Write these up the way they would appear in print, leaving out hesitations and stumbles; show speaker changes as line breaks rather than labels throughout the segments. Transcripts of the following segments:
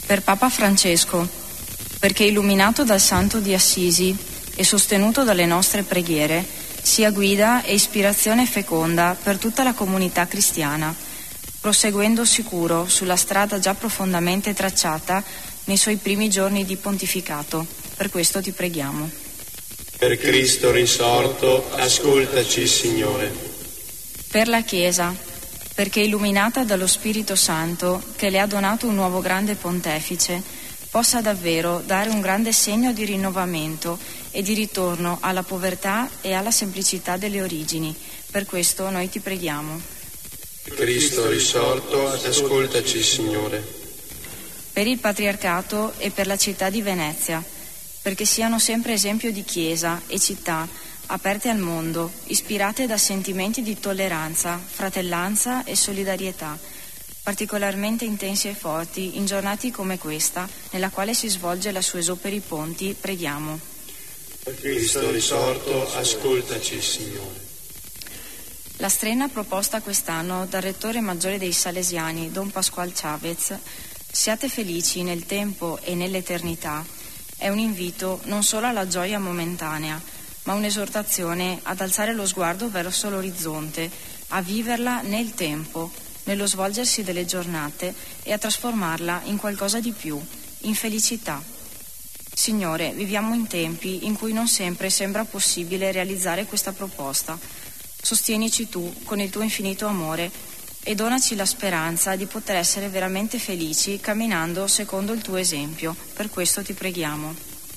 Per Papa Francesco, perché illuminato dal Santo di Assisi e sostenuto dalle nostre preghiere, sia guida e ispirazione feconda per tutta la comunità cristiana, proseguendo sicuro sulla strada già profondamente tracciata nei suoi primi giorni di pontificato. Per questo ti preghiamo.
Per Cristo risorto, ascoltaci, Signore.
Per la Chiesa, perché illuminata dallo Spirito Santo, che le ha donato un nuovo grande pontefice, possa davvero dare un grande segno di rinnovamento e di ritorno alla povertà e alla semplicità delle origini. Per questo noi ti preghiamo.
Cristo risorto, ascoltaci, Signore.
Per il Patriarcato e per la città di Venezia, perché siano sempre esempio di Chiesa e città aperte al mondo, ispirate da sentimenti di tolleranza, fratellanza e solidarietà, particolarmente intensi e forti in giornate come questa, nella quale si svolge la sua Esoperi Ponti, preghiamo.
Cristo risorto, ascoltaci, Signore.
La strena proposta quest'anno dal Rettore Maggiore dei Salesiani, Don Pasqual Chavez, siate felici nel tempo e nell'eternità, è un invito non solo alla gioia momentanea, ma un'esortazione ad alzare lo sguardo verso l'orizzonte, a viverla nel tempo, nello svolgersi delle giornate e a trasformarla in qualcosa di più, in felicità. Signore, viviamo in tempi in cui non sempre sembra possibile realizzare questa proposta. Sostienici tu con il tuo infinito amore e donaci la speranza di poter essere veramente felici camminando secondo il tuo esempio. Per questo ti preghiamo.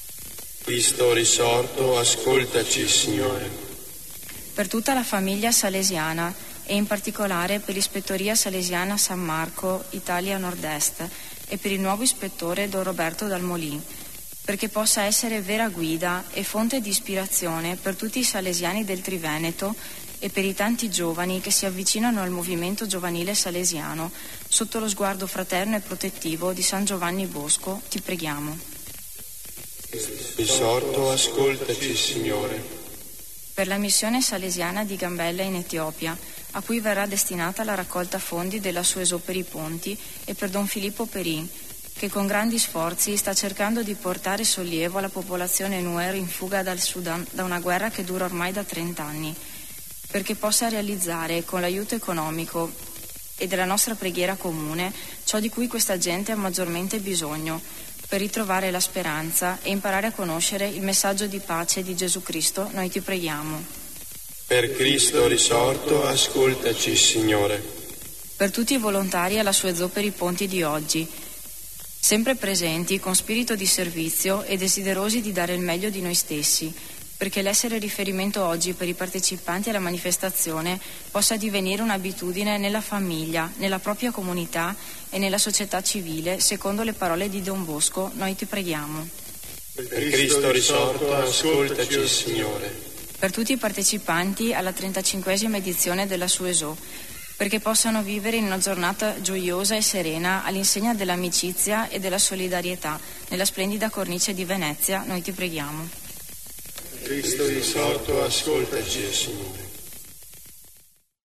Cristo risorto, ascoltaci, Signore.
Per tutta la famiglia salesiana e in particolare per l'Ispettoria Salesiana San Marco, Italia Nord-Est, e per il nuovo ispettore Don Roberto Dalmolin, perché possa essere vera guida e fonte di ispirazione per tutti i salesiani del Triveneto e per i tanti giovani che si avvicinano al movimento giovanile salesiano sotto lo sguardo fraterno e protettivo di San Giovanni Bosco, ti preghiamo.
Risorto, ascoltaci, Signore.
Per la missione salesiana di Gambella in Etiopia, a cui verrà destinata la raccolta fondi della sua Esoperi Ponti, e per Don Filippo Perin, che con grandi sforzi sta cercando di portare sollievo alla popolazione Nuer in fuga dal Sudan da una guerra che dura ormai da 30 anni, perché possa realizzare con l'aiuto economico e della nostra preghiera comune ciò di cui questa gente ha maggiormente bisogno, per ritrovare la speranza e imparare a conoscere il messaggio di pace di Gesù Cristo, noi ti preghiamo.
Per Cristo risorto, ascoltaci, Signore.
Per tutti i volontari alla sua Esoperi Ponti di oggi, sempre presenti con spirito di servizio e desiderosi di dare il meglio di noi stessi, perché l'essere riferimento oggi per i partecipanti alla manifestazione possa divenire un'abitudine nella famiglia, nella propria comunità e nella società civile, secondo le parole di Don Bosco, noi ti preghiamo.
Per Cristo risorto, ascoltaci, Signore.
Per tutti i partecipanti alla 35esima edizione della Suesò, perché possano vivere in una giornata gioiosa e serena all'insegna dell'amicizia e della solidarietà nella splendida cornice di Venezia, noi ti preghiamo.
Cristo risorto, ascoltaci, Signore.